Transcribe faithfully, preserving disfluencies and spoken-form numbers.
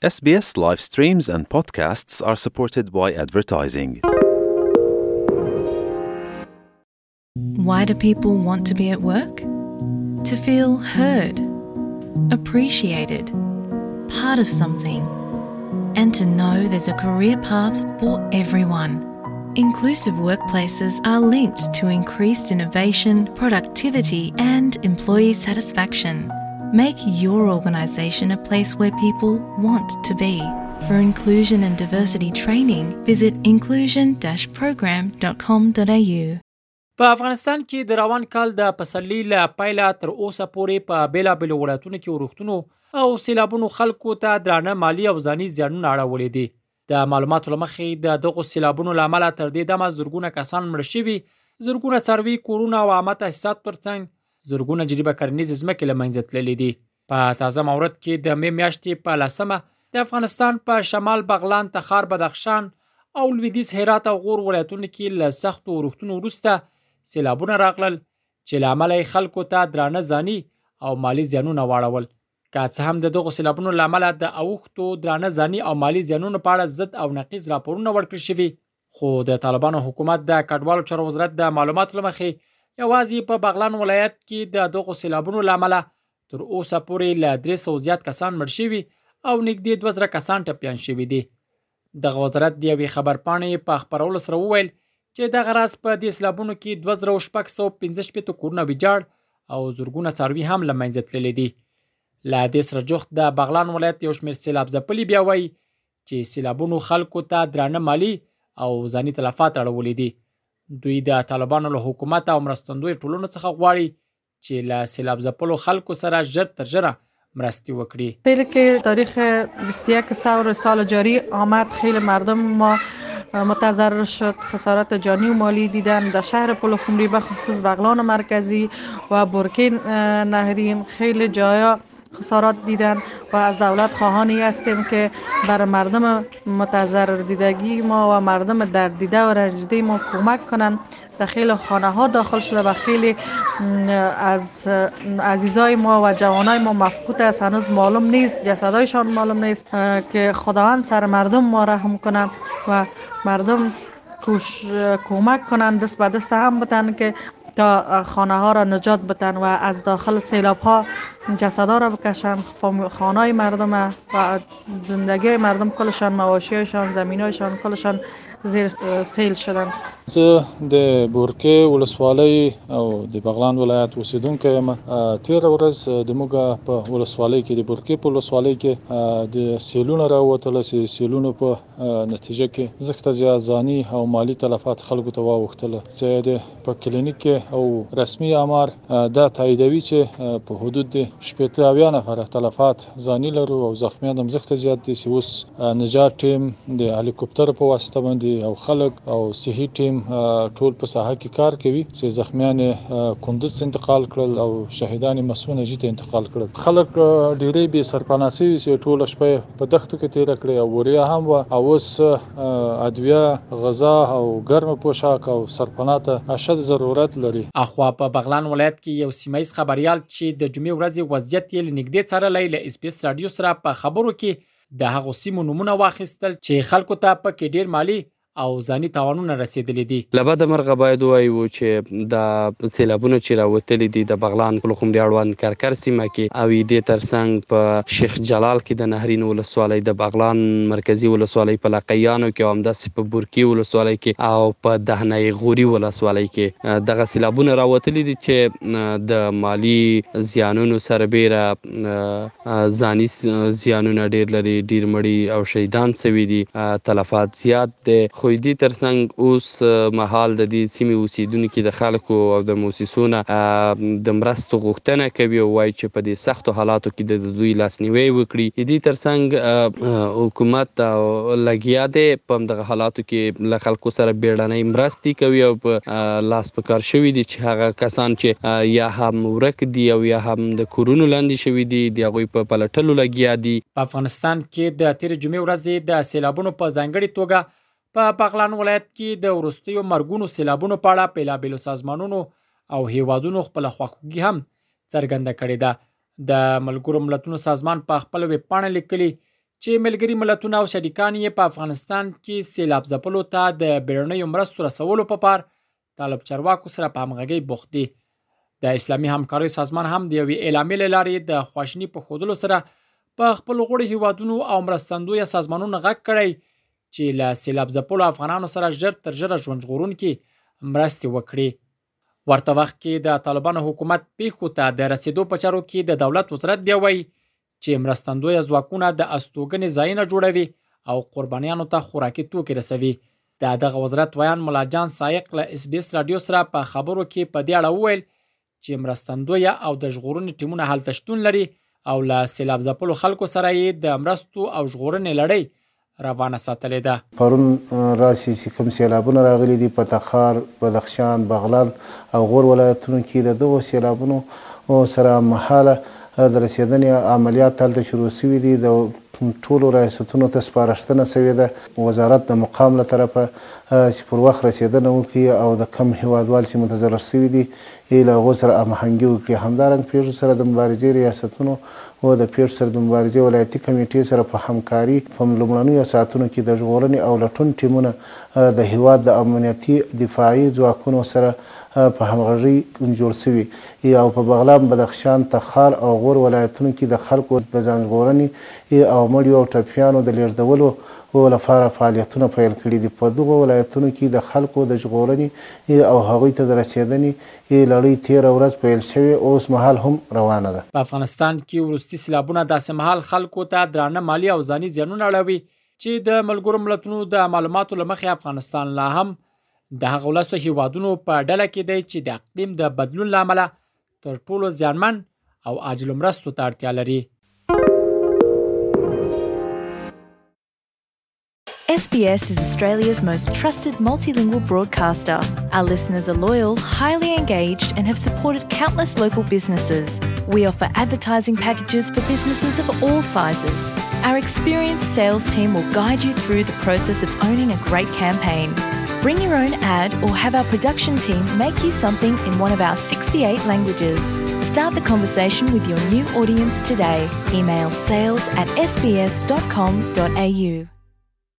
S B S live streams and podcasts are supported by advertising. Why do people want to be at work? To feel heard, appreciated, part of something, and to know there's a career path for everyone. Inclusive workplaces are linked to increased innovation, productivity, and employee satisfaction. Make your organisation a place where people want to be. For inclusion and diversity training, visit inclusion dash program dot com dot a u. په افغانستان کې د روان کال د پسرلي له پیله تر اوسه پورې په بېلابېلو ولایتونو کې ورښتونو او سیلابونو خلکو ته درانه مالي او ځاني زیانونه اړولي دي. د معلوماتو له مخې د دغو سیلابونو له امله تر دې دمه زرګونه کسان مړه شوي، زرګونه څاروي کورونه او عامه تاسیسات ترڅنګ زرګونه جریبه کرنیزې ځمکې له منځه تللې دي. په تازه مورد کې د مې میاشتې په لسمه د افغانستان په شمال بغلان، تخار، بدخشان او لویدیځ هرات او غور ولایتونو کې له سختو ورښتونو وروسته سیلابونه راغلل چې له امله یې خلکو ته درانه ځاني او مالي زیانونه واړول. که څه هم د دغو سیلابونو له امله د اوښتو درانه ځاني او مالي زیانونو په اړه ضد او نقیض راپورونه ورکړل شوي، خو د طالبانو حکومت د کډوالو چارو وزارت د معلوماتو له مخې یوازې په بغلان ولایت کې د دغو سیلابونو له امله تر اوسه پورې له درې سوه زیات کسان مړ شوي او نږدې دوه زره کسان ټپیان شوي دي. دغه وزارت د یوې خبرپاڼې په خپرولو سره وویل چې دغه راز په دې سیلابونو کې دوه زره شپږ سوه پنځه شپېته کورونه ویجاړ او زرګونه څاروي هم له منځه تللي دي. له دې سره جوخت د بغلان ولایت یو شمېر سیلاب ځپلي بیا وایي چې سیلابونو خلکو ته درانه مالي او ځاني تلفات اړولي دي. دوی د طالبانو له حکومت او مرستندوی ټولنو څخه غواړي چې له سیلاب ځپلو خلکو سره ژر تر ژره مرستې وکړي. خیلی که تاریخ بیست و یک سال سال جاری آمد، خیلی مردم ما متضرر شد، خسارات جانی و مالی دیدن در شهر پلخمری به خصوص بغلان مرکزی و برکین نهرین خیلی جایا خسارات دیدن و از دولت خواهانی هستیم که بر مردم متضرر دیدگی ما و مردم درد دیده و رنجیده ما کمک کنن. در خیلی خانه ها داخل شده و خیلی از عزیزای ما و جوانای ما مفقود است، هنوز معلوم نیست، جسدایشان معلوم نیست، که خداوند سر مردم ما رحم کنه و مردم کوش کمک کنن، دست به دست هم بتن که تا خانه ها را نجات بتن و از داخل سیلاب ها جسدا را بکشن. خانه مردم و زندگی مردم کلشان، مواشیشان، زمینایشان کلشان زیر سیل شدن. زه د بورکې ولسوالۍ او د بغلان ولایت اوسیدونکی یم. تېره ورځ د موږ په ولسوالۍ کې د بورکې په ولسوالۍ کې د سیلونو راووتله چې سیلونو په نتیجه کې زښته زیات ځاني او مالي تلفات خلکو ته واوښتله. چې د په کلینیک کې او رسمي آمار دا تاییدوي چې په حدود د شپېته اویا نفره تلفات ځاني لرو او زخمیان هم زښته زیات دي، چې اوس نجات ټیم د هلیکوپتر په واسطه باندې او خلک او صحي ټیم ټول په ساحه کې کار کوي چې زخمیان کندوز ته انتقال کړل او شهیدان مسو نجي ته انتقال کړل. خلک ډېری بې سرپناه شوي چې ټوله شپه په دښتو کې تېره کړې او وړیا هم وه او اوس ادویه، غذا او ګرمه پوشاک او سرپناه ته اشد ضرورت لري. اخوا په بغلان ولایت کې یو سیمایي خبریال چې د جمعې ورځې وضعیت یې له نږدې څارلی له اس بي اس راډیو سره په خبرو کې د هغو سیمو نومونه واخیستل چې خلکو ته پکې ډېر مالي او ځاني تاوانونه رسېدلي دي. له بده مرغه باید ووایو چې د سیلابونو چې راوتلي دي د بغلان پلخمري اړوند کرکر سیمه کې او دې ترڅنګ په شیخ جلال کې د نهرین ولسوالۍ، د بغلان مرکزي ولسوالۍ په لقیانو کې او همداسې په بورکي ولسوالۍ کې او په دهنۍ غوري ولسوالۍ کې دغه سیلابونه راوتلي دي چې د مالي زیانونو سربیره ځاني زیانونه ډېر لري، ډېر مړي او شهیدان شوي دي، تلفات زیات دي. خو دې ترڅنګ اوس مهال د دې سیمې اوسیدونکي د خلکو او د موسسونو د مرستو غوښتنه کوي او وایي چې په دې سختو حالاتو کې د دوی لاسنیوی وکړي. دې ترڅنګ حکومت لګیا دی په همدغه حالاتو کې له خلکو سره بیړنۍ مرستې کوي او په لاس په کار شوي دي چې هغه کسان چې یا هم ورک دي او یا هم د کورونو لاندې شوي دي د هغوی په پلټلو لګیا دي. په افغانستان کې د تېرې جمعې ورځې د سیلابونو په ځانګړې توګه په بغلان ولایت کې د وروستیو مرګونو سیلابونو په اړه بېلابېلو سازمانونو او هیوادونو خپله خواخوږي هم څرګنده کړې ده. د ملګرو ملتونو سازمان په خپله ویب پاڼه لیکلي چې ملګري ملتونه او شریکان یې په افغانستان کې سیلاب ځپلو ته د بیړنیو مرستو رسولو په پار طالب چارواکو سره په همغږۍ بوخت دي. د اسلامي همکاریو سازمان هم د یوې اعلامیې له لارې د خواشیني په ښودلو سره په خپلو غړو هیوادونو او مرستندویه سازمانونو غږ کړی چې له سیلاب ځپلو افغانانو سره ژر تر ژره ژوند ژغورونکي مرستې وکړي. ورته وخت کې د طالبانو حکومت پیښو ته د رسیدو په چارو کې د دولت وزارت بیا وایي چې مرستندویه ځواکونه د استوګنې ځایونه جوړوي او قربانیانو ته خوراکي توکي رسوي. د دغه وزارت ویان ملا جان سایق له اس بي اس رادیو سره په خبرو کې په دې اړه وویل چې مرستندویه او د ژغورنې ټیمونه هلته شتون لري او له سیلاب ځپلو خلکو سره یې د مرستو او ژغورنې لړۍ روانه ساتلې ده. پرون راسي چې کوم سیلابونه راغلي دي په تخار، بدخشان، بغلان او غور ولایتونو کې د دغو سیلابونو سره مهاله د رسېدنې عملیات هلته شروع شوي دي. د ټولو ریاستونو ته سپارښتنه شوې ده وزارت د مقام له طرفه چې پر وخت رسېدنه وکړي او د کم هیوادوال چې متضرر شوي دي له هغو سره هماهنګي وکړي. همدارنګه پیښو سره د مبارزې ریاستونو او د پیښو سره د مبارزې ولایتي کمیټې سره په همکاري په لومړنیو ساعتونو کې د ژغورنې او لټون ټیمونه د هیواد د امنیتي دفاعي ځواکونو سره په همغږۍ جوړ شوي او په بغلان، بدخشان، تخار او غور ولایتونو کې د خلکو د ځان ژغورنې او مړیو او ټپیانو د لیږدولو لپاره فعالیتونه پیل کړي دي. په دغو ولایتونو کې د خلکو د ژغورنې او هغوی ته د رسېدنې لړۍ تېره ورځ پیل شوې، اوس مهال هم روانه ده. په افغانستان کې وروستي سیلابونه داسې مهال خلکو ته درانه مالي او ځاني زیانونه اړوي چې د ملګرو ملتونو د معلوماتو له مخې افغانستان لا هم د هغو لسو هیوادونو په ډله کې دی چې د اقلیم د بدلون له امله تر ټولو زیانمن او عاجلو مرستو ته اړتیا لري. S B S is Australia's most trusted multilingual broadcaster. Our listeners are loyal, highly engaged, and have supported countless local businesses. We offer advertising packages for businesses of all sizes. Our experienced sales team will guide you through the process of owning a great campaign. Bring your own ad or have our production team make you something in one of our sixty-eight languages. Start the conversation with your new audience today. Email sales at s b s dot com dot a u.